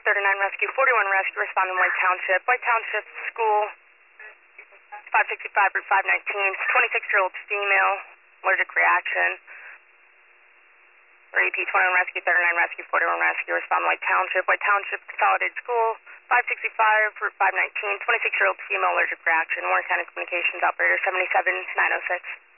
39 Rescue, 41 Rescue, responding White Township School, 565 Route 519, 26-year-old female, allergic reaction. Repeat, 21 Rescue, 39 Rescue, 41 Rescue, respond White Township Consolidated School, 565 Route 519, 26-year-old female, allergic reaction. Warren County Communications Operator 77906.